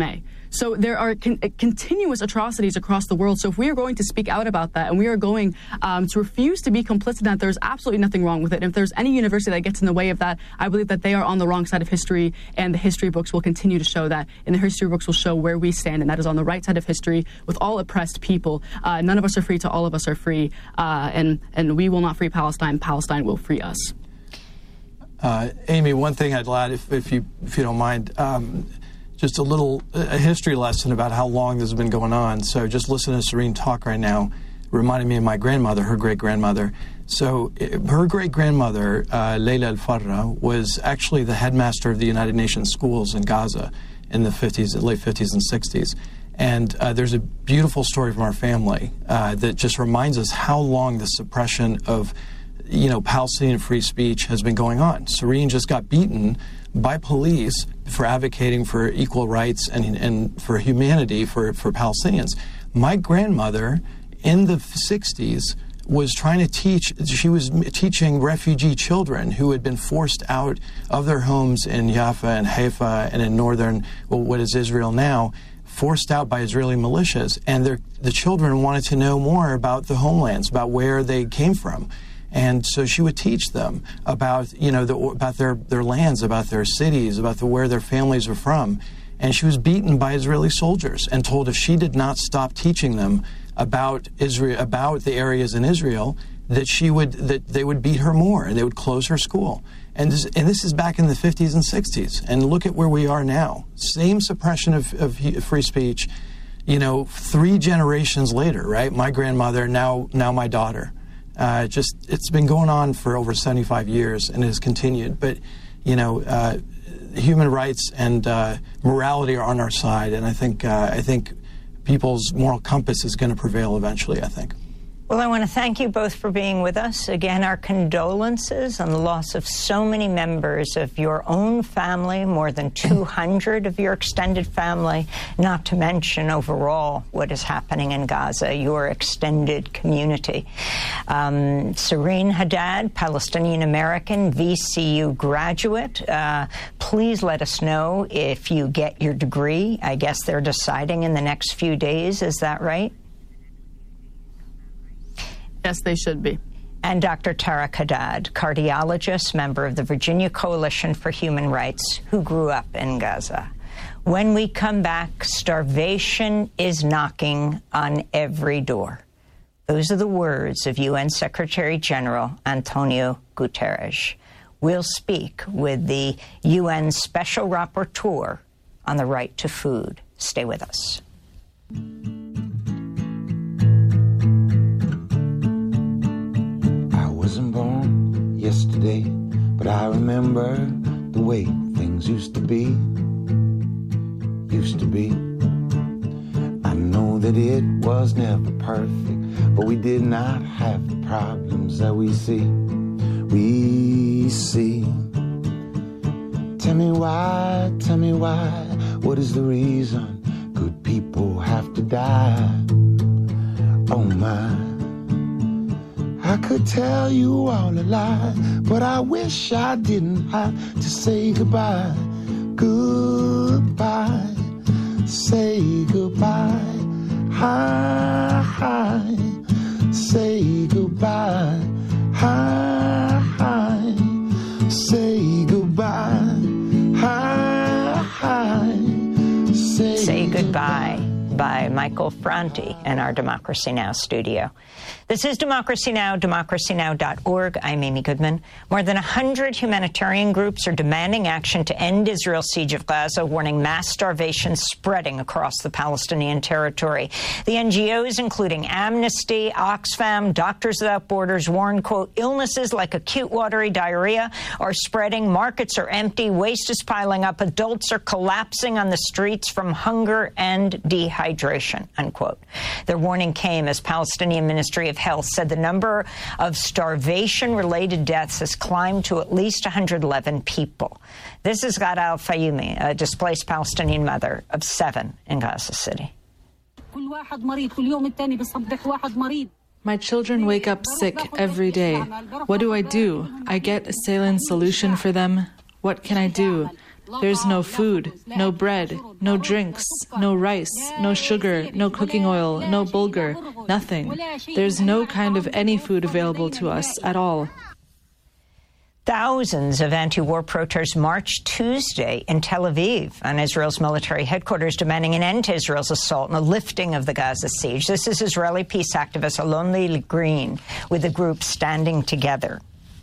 So there are con- continuous atrocities across the world. So if we are going to speak out about that and we are going um, to refuse to be complicit in that, there's absolutely nothing wrong with it. And if there's any university that gets in the way of that, I believe that they are on the wrong side of history, and the history books will continue to show that. And the history books will show where we stand, and that is on the right side of history with all oppressed people. Uh, none of us are free till all of us are free, uh, and, and we will not free Palestine. Palestine will free us.
Uh, Amy, one thing I'd add, if, if you if you don't mind, um, just a little a history lesson about how long this has been going on. So just listen to Serene talk right now, reminded me of my grandmother, her great-grandmother. So her great-grandmother, uh, Leila Al-Farra, was actually the headmaster of the United Nations schools in Gaza in the fifties, late fifties and sixties. And uh, there's a beautiful story from our family uh, that just reminds us how long the suppression of you know, Palestinian free speech has been going on. Serene just got beaten by police for advocating for equal rights and, and for humanity for, for Palestinians. My grandmother in the sixties was trying to teach, she was teaching refugee children who had been forced out of their homes in Jaffa and Haifa and in northern, well, what is Israel now, forced out by Israeli militias. And the children wanted to know more about the homelands, about where they came from. And so she would teach them about, you know, the, about their, their lands, about their cities, about the, where their families were from. And she was beaten by Israeli soldiers and told if she did not stop teaching them about Israel, about the areas in Israel, that she would, that they would beat her more and they would close her school. And this, and this is back in the fifties and sixties. And look at where we are now. Same suppression of, of free speech, you know, three generations later, right? My grandmother, now, now my daughter. Uh, just it's been going on for over seventy-five years and it has continued. But, you know, uh, human rights and uh, morality are on our side, and I think uh, I think people's moral compass is going to prevail eventually, I think.
Well, I want to thank you both for being with us. Again, our condolences on the loss of so many members of your own family, more than two hundred of your extended family, not to mention overall what is happening in Gaza, your extended community. Um, Serene Haddad, Palestinian-American, V C U graduate. Uh, please let us know if you get your degree. I guess they're deciding in the next few days. Is that right?
Yes, they should be.
And Doctor Tarek Haddad, cardiologist, member of the Virginia Coalition for Human Rights, who grew up in Gaza. When we come back, starvation is knocking on every door. Those are the words of U N Secretary General Antonio Guterres. We'll speak with the U N Special Rapporteur on the right to food. Stay with us.
Wasn't born yesterday, but I remember the way things used to be, used to be. I know that it was never perfect, but we did not have the problems that we see, we see. Tell me why, tell me why, what is the reason good people have to die? Oh my. I could tell you all a lie, but I wish I didn't have to say goodbye. Goodbye, say goodbye. Hi, hi, say goodbye. Hi, hi, say goodbye. Hi, hi, say,
say goodbye. By Michael Franti in our Democracy Now! Studio. This is Democracy Now!, democracy now dot org. I'm Amy Goodman. More than one hundred humanitarian groups are demanding action to end Israel's siege of Gaza, warning mass starvation spreading across the Palestinian territory. The N G Os, including Amnesty, Oxfam, Doctors Without Borders, warn, quote, illnesses like acute watery diarrhea are spreading, markets are empty, waste is piling up, adults are collapsing on the streets from hunger and dehydration. Hydration, unquote. Their warning came as Palestinian Ministry of Health said the number of starvation-related deaths has climbed to at least one hundred eleven people. This is Ghada Al-Fayumi, a displaced Palestinian mother of seven in Gaza City.
My children wake up sick every day. What do I do? I get a saline solution for them. What can I do? There's no food, no bread, no drinks, no rice, no sugar, no cooking oil, no bulgur, nothing. There's no kind of any food available to us at all.
Thousands of anti-war protesters marched Tuesday in Tel Aviv on Israel's military headquarters, demanding an end to Israel's assault and a lifting of the Gaza siege. This is Israeli peace activist Alon Lee Green with the group Standing Together.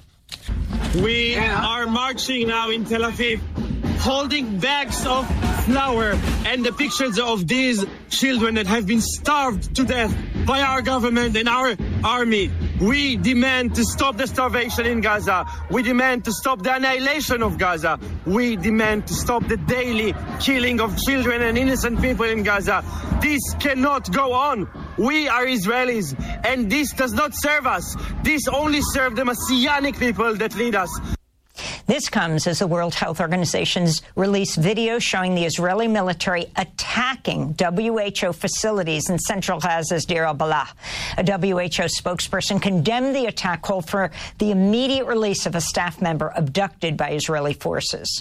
We are marching now in Tel Aviv, holding bags of flour and the pictures of these children that have been starved to death by our government and our army. We demand to stop the starvation in Gaza. We demand to stop the annihilation of Gaza. We demand to stop the daily killing of children and innocent people in Gaza. This cannot go on. We are Israelis, and this does not serve us. This only serves the Messianic people that lead us.
This comes as the World Health Organization's released video showing the Israeli military attacking W H O facilities in central Gaza's Deir al-Balah. A W H O spokesperson condemned the attack, called for the immediate release of a staff member abducted by Israeli forces.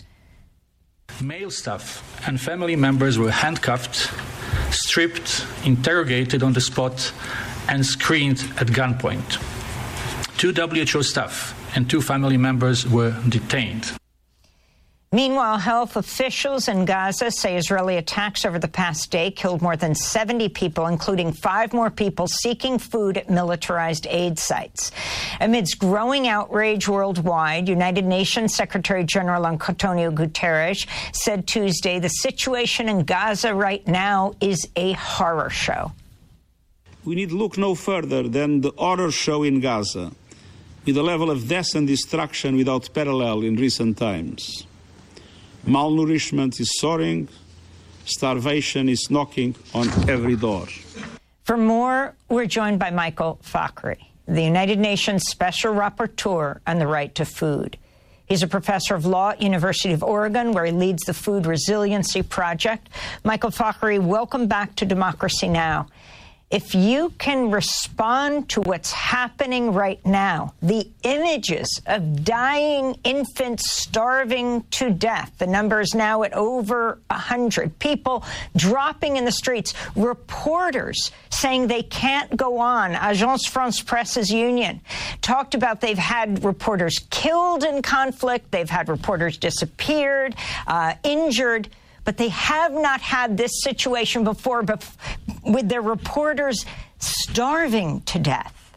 Male staff and family members were handcuffed, stripped, interrogated on the spot, and screened at gunpoint. Two W H O staff and two family members were detained.
Meanwhile, health officials in Gaza say Israeli attacks over the past day killed more than seventy people, including five more people seeking food at militarized aid sites. Amidst growing outrage worldwide, United Nations Secretary General Antonio Guterres said Tuesday the situation in Gaza right now is a horror show.
We need look no further than the horror show in Gaza, with a level of death and destruction without parallel in recent times. Malnourishment is soaring, starvation is knocking on every door.
For more, we're joined by Michael Fakhri, the United Nations Special Rapporteur on the right to food. He's a professor of law at University of Oregon, where he leads the Food Resiliency Project. Michael Fakhri, welcome back to Democracy Now! If you can respond to what's happening right now, the images of dying infants starving to death, the number is now at over one hundred, people dropping in the streets, reporters saying they can't go on. Agence France-Presse's union talked about they've had reporters killed in conflict, they've had reporters disappeared, uh, injured, but they have not had this situation before, but with their reporters starving to death.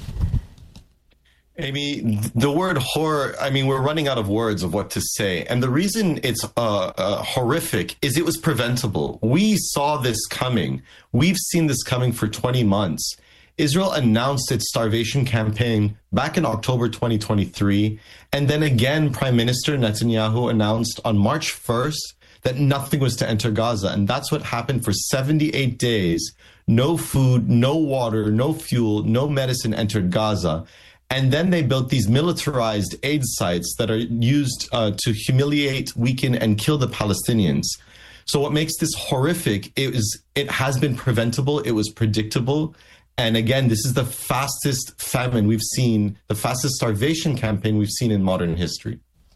Amy, the word horror, I mean, we're running out of words of what to say. And the reason it's uh, uh, horrific is it was preventable. We saw this coming. We've seen this coming for twenty months. Israel announced its starvation campaign back in October twenty twenty-three. And then again, Prime Minister Netanyahu announced on March first that nothing was to enter Gaza. And that's what happened for seventy-eight days. No food, no water, no fuel, no medicine entered Gaza. And then they built these militarized aid sites that are used uh, to humiliate, weaken, and kill the Palestinians. So what makes this horrific is it has been preventable. It was predictable. And again, this is the fastest famine we've seen, the fastest starvation campaign we've seen in modern history.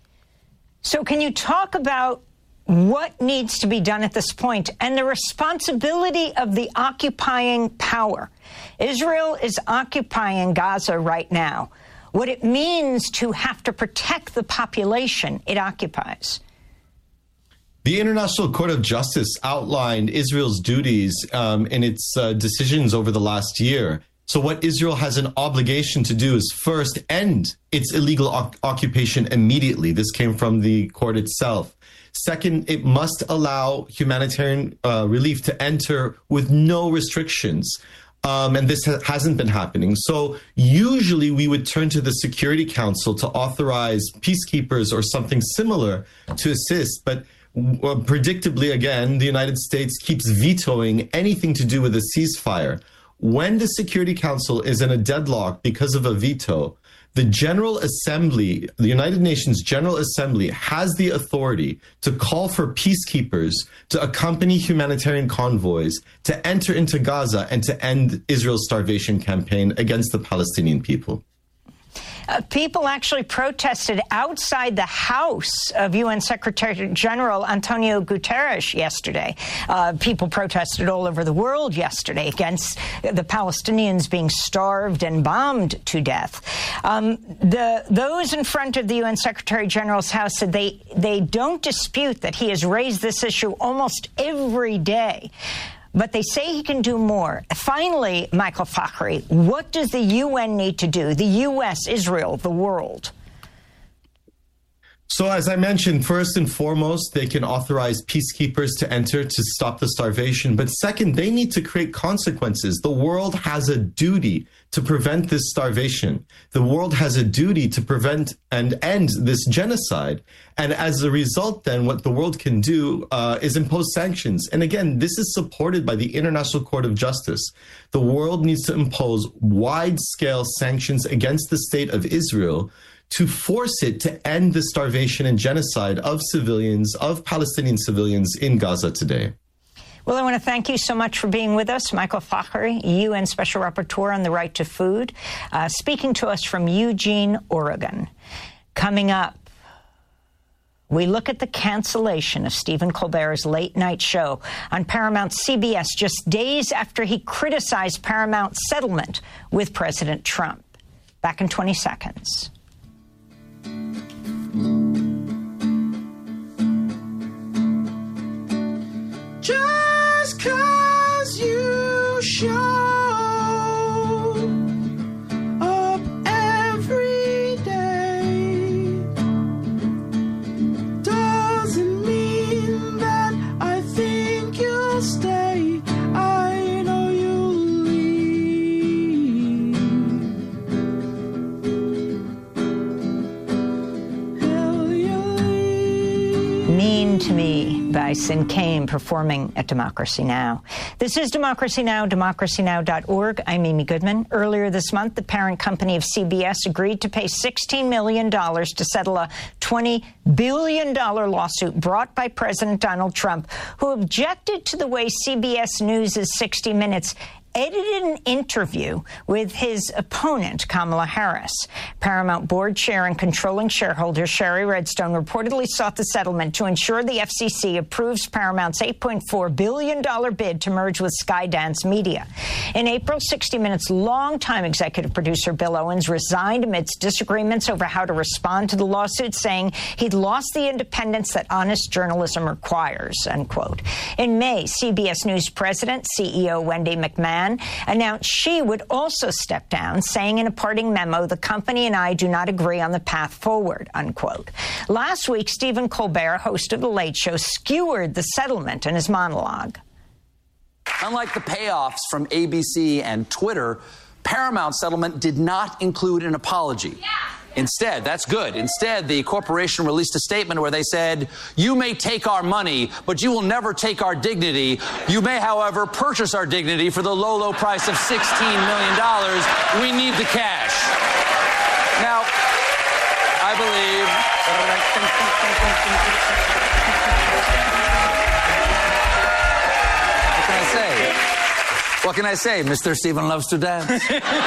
So can you talk about what needs to be done at this point and the responsibility of the occupying power? Israel is occupying Gaza right now. What it means to have to protect the population it occupies.
The International Court of Justice outlined Israel's duties um, in its uh, decisions over the last year. So what Israel has an obligation to do is first end its illegal o- occupation immediately. This came from the court itself. Second, it must allow humanitarian uh, relief to enter with no restrictions. Um, and this ha- hasn't been happening. So usually we would turn to the Security Council to authorize peacekeepers or something similar to assist. But uh, predictably, again, the United States keeps vetoing anything to do with a ceasefire. When the Security Council is in a deadlock because of a veto, the General Assembly, the United Nations General Assembly, has the authority to call for peacekeepers to accompany humanitarian convoys to enter into Gaza and to end Israel's starvation campaign against the Palestinian people.
Uh, people actually protested outside the house of U N Secretary General Antonio Guterres yesterday. Uh, people protested all over the world yesterday against the Palestinians being starved and bombed to death. Um, the those in front of the U N Secretary General's house said they, they don't dispute that he has raised this issue almost every day. But they say he can do more. Finally, Michael Fakhri, what does the U N need to do? The U S, Israel, the world?
So as I mentioned, first and foremost, they can authorize peacekeepers to enter to stop the starvation. But second, they need to create consequences. The world has a duty to prevent this starvation. The world has a duty to prevent and end this genocide. And as a result, then, what the world can do uh, is impose sanctions. And again, this is supported by the International Court of Justice. The world needs to impose wide-scale sanctions against the state of Israel to force it to end the starvation and genocide of civilians, of Palestinian civilians in Gaza today.
Well, I want to thank you so much for being with us, Michael Fakhri, U N Special Rapporteur on the Right to Food, uh, speaking to us from Eugene, Oregon. Coming up, we look at the cancellation of Stephen Colbert's late-night show on Paramount C B S just days after he criticized Paramount's settlement with President Trump. Back in twenty seconds.
Just 'cause you show up every day doesn't mean that I think you'll stay. I know you'll leave. Hell, you'll leave.
Mean to Me by Sin Kane performing at Democracy Now! This is Democracy Now!, democracy now dot org. I'm Amy Goodman. Earlier this month, the parent company of C B S agreed to pay sixteen million dollars to settle a twenty billion dollars lawsuit brought by President Donald Trump, who objected to the way C B S News' sixty minutes edited an interview with his opponent, Kamala Harris. Paramount board chair and controlling shareholder Sherry Redstone reportedly sought the settlement to ensure the F C C approves Paramount's eight point four billion dollars bid to merge with Skydance Media. In April, sixty minutes longtime executive producer Bill Owens resigned amidst disagreements over how to respond to the lawsuit, saying he'd lost the independence that honest journalism requires, end quote. In May, C B S News president, C E O Wendy McMahon, announced she would also step down, saying in a parting memo, the company and I do not agree on the path forward, unquote. Last week, Stephen Colbert, host of The Late Show, skewered the settlement in his monologue.
Unlike the payoffs from A B C and Twitter, Paramount settlement did not include an apology. Yeah. Instead, that's good. Instead, the corporation released a statement where they said, you may take our money, but you will never take our dignity. You may, however, purchase our dignity for the low, low price of sixteen million dollars. We need the cash. Now, I believe... What can I say? What can I say? Mister Stephen loves to dance.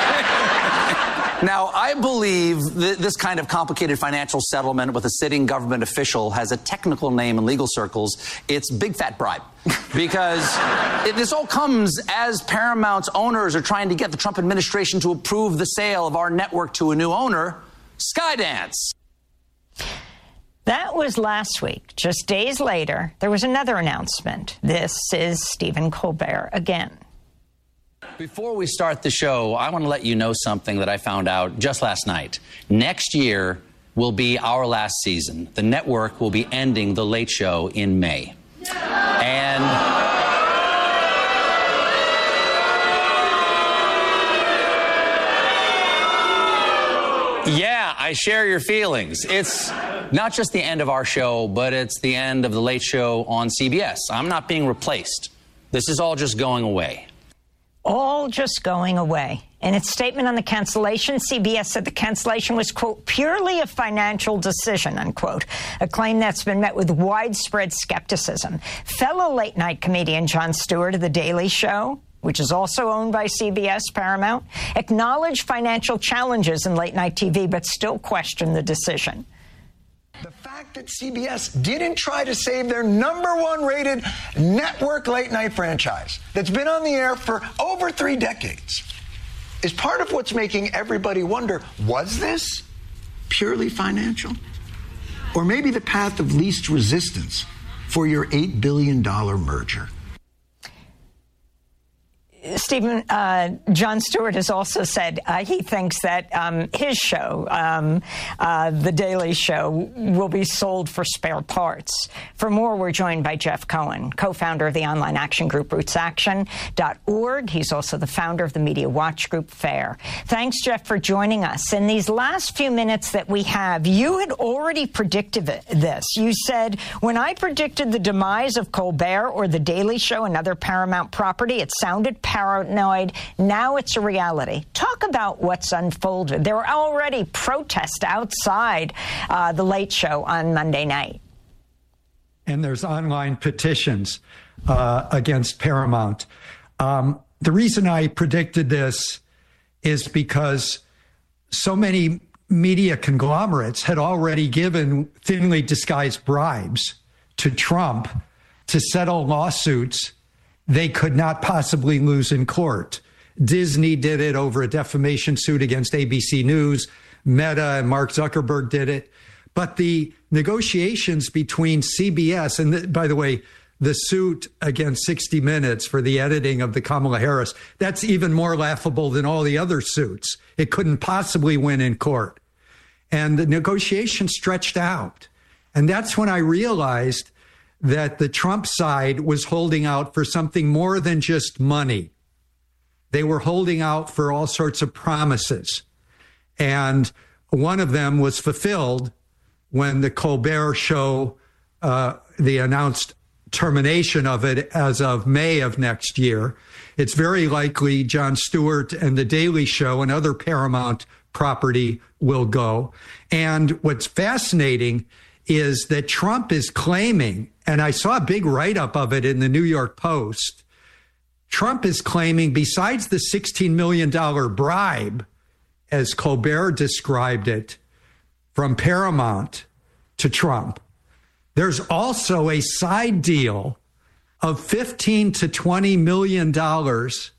Now, I believe that this kind of complicated financial settlement with a sitting government official has a technical name in legal circles. It's big fat bribe. Because it, this all comes as Paramount's owners are trying to get the Trump administration to approve the sale of our network to a new owner, Skydance.
That was last week. Just days later, there was another announcement. This is Stephen Colbert again.
Before we start the show, I want to let you know something that I found out just last night. Next year will be our last season. The network will be ending The Late Show in May. And yeah, I share your feelings. It's not just the end of our show, but it's the end of The Late Show on C B S. I'm not being replaced. This is all just going away.
All just going away. In its statement on the cancellation, C B S said the cancellation was, quote, purely a financial decision, unquote, a claim that's been met with widespread skepticism. Fellow late-night comedian Jon Stewart of The Daily Show which is also owned by C B S Paramount, acknowledged financial challenges in late-night T V, but still questioned the decision.
The fact that C B S didn't try to save their number one rated network late-night franchise that's been on the air for over three decades is part of what's making everybody wonder, was this purely financial? Or maybe the path of least resistance for your eight billion dollars merger?
Stephen, uh, Jon Stewart has also said uh, he thinks that um, his show, um, uh, The Daily Show, will be sold for spare parts. For more, we're joined by Jeff Cohen, co-founder of the online action group roots action dot org. He's also the founder of the media watch group FAIR. Thanks, Jeff, for joining us. In these last few minutes that we have, you had already predicted this. You said, when I predicted the demise of Colbert or The Daily Show, another Paramount property, it sounded paranoid. Now it's a reality. Talk about what's unfolded. There were already protests outside uh, the Late Show on Monday night.
And there's online petitions uh, against Paramount. Um, the reason I predicted this is because so many media conglomerates had already given thinly disguised bribes to Trump to settle lawsuits they could not possibly lose in court. Disney did it over a defamation suit against A B C News. Meta and Mark Zuckerberg did it. But the negotiations between C B S, and the, by the way, the suit against sixty minutes for the editing of the Kamala Harris, that's even more laughable than all the other suits. It couldn't possibly win in court. And the negotiation stretched out. And that's when I realized that the Trump side was holding out for something more than just money. They were holding out for all sorts of promises. And one of them was fulfilled when the Colbert Show, uh, the announced termination of it as of May of next year. It's very likely Jon Stewart and The Daily Show and other Paramount property will go. And what's fascinating is that Trump is claiming, and I saw a big write-up of it in the New York Post, Trump is claiming, besides the sixteen million dollars bribe, as Colbert described it, from Paramount to Trump, there's also a side deal of fifteen to twenty million dollars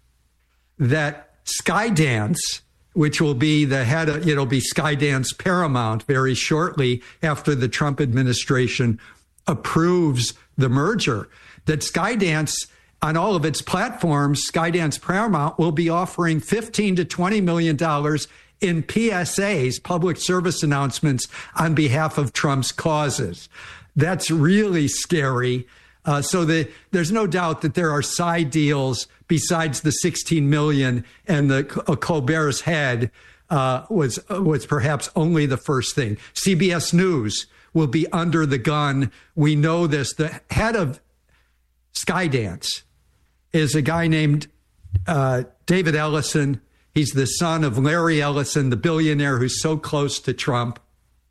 that Skydance, which will be the head of, it'll be Skydance Paramount very shortly after the Trump administration approves the merger, that Skydance, on all of its platforms, Skydance Paramount will be offering fifteen to twenty million dollars in P S As, public service announcements, on behalf of Trump's causes. That's really scary. Uh, so the, there's no doubt that there are side deals besides the sixteen million, and the uh, Colbert's head uh, was was perhaps only the first thing. C B S News will be under the gun. We know this. The head of Skydance is a guy named uh, David Ellison. He's the son of Larry Ellison, the billionaire who's so close to Trump.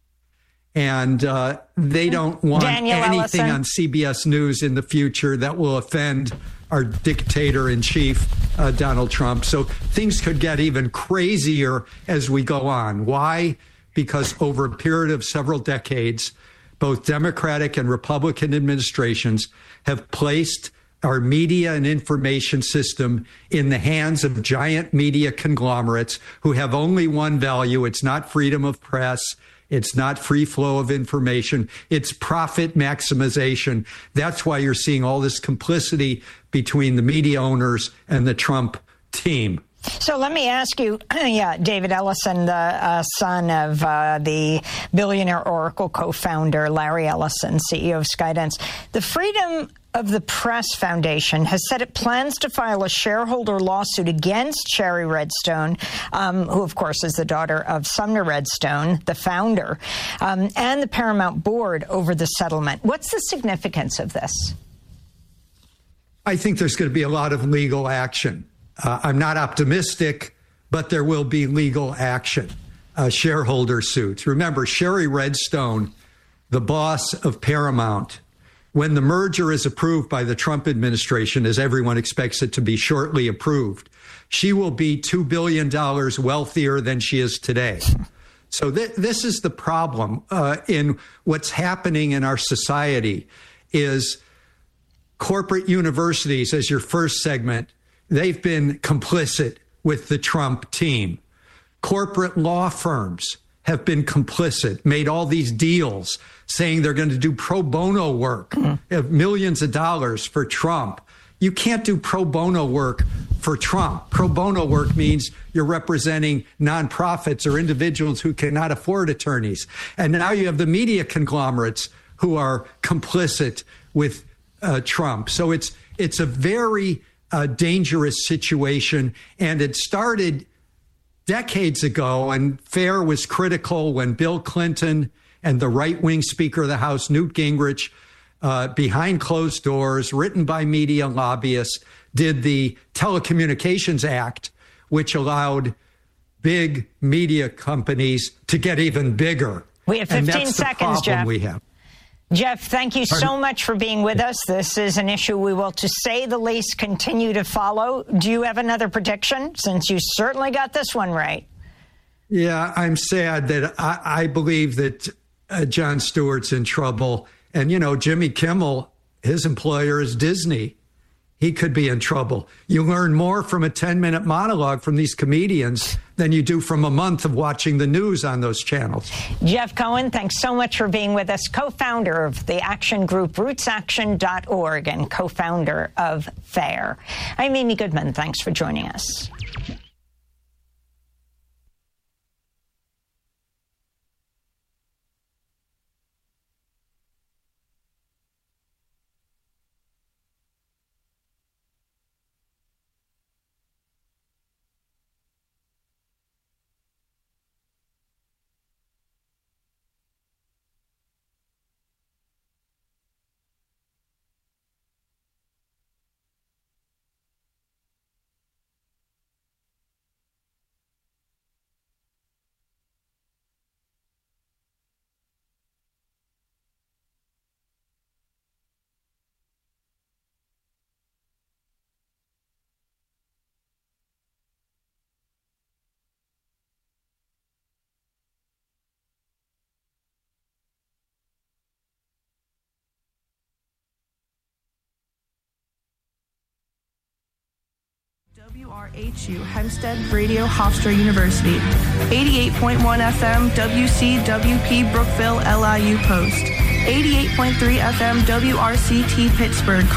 And uh, they don't want
Daniel
anything
Ellison.
on C B S News in the future that will offend our dictator-in-chief, uh, Donald Trump. So things could get even crazier as we go on. Why? Because over a period of several decades, both Democratic and Republican administrations have placed our media and information system in the hands of giant media conglomerates who have only one value. It's not freedom of press. It's not free flow of information. It's profit maximization. That's why you're seeing all this complicity between the media owners and the Trump team.
So let me ask you, yeah, David Ellison, the uh, son of uh, the billionaire Oracle co-founder Larry Ellison, C E O of Skydance, the Freedom of the Press Foundation has said it plans to file a shareholder lawsuit against Shari Redstone, um, who, of course, is the daughter of Sumner Redstone, the founder, um, and the Paramount board over the settlement. What's the significance of this?
I think there's going to be a lot of legal action. Uh, I'm not optimistic, but there will be legal action, uh, shareholder suits. Remember, Shari Redstone, the boss of Paramount, when the merger is approved by the Trump administration, as everyone expects it to be shortly approved, she will be two billion dollars wealthier than she is today. So th- this is the problem uh, in what's happening in our society is corporate universities, as your first segment, they've been complicit with the Trump team. Corporate law firms have been complicit, made all these deals saying they're going to do pro bono work, mm. millions of dollars for Trump. You can't do pro bono work for Trump. Pro bono work means you're representing nonprofits or individuals who cannot afford attorneys. And now you have the media conglomerates who are complicit with uh, Trump. So it's it's a very uh, dangerous situation. And it started decades ago, and FAIR was critical when Bill Clinton and the right-wing Speaker of the House, Newt Gingrich, uh, behind closed doors, written by media lobbyists, did the Telecommunications Act, which allowed big media companies to get even bigger.
We have fifteen
and that's
seconds,
the problem
Jeff.
we have.
Jeff, thank you
Pardon?
so much for being with us. This is an issue we will, to say the least, continue to follow. Do you have another prediction, since you certainly got this one right?
Yeah, I'm sad that I, I believe that uh, Jon Stewart's in trouble. And, you know, Jimmy Kimmel, his employer is Disney. He could be in trouble. You learn more from a ten-minute monologue from these comedians than you do from a month of watching the news on those channels.
Jeff Cohen, thanks so much for being with us, co-founder of the action group roots action dot org and co-founder of FAIR. I'm Amy Goodman. Thanks for joining us.
W R H U, Hempstead Radio, Hofstra University. eighty-eight point one F M, W C W P, Brookville, L I U Post. eighty-eight point three F M, W R C T, Pittsburgh.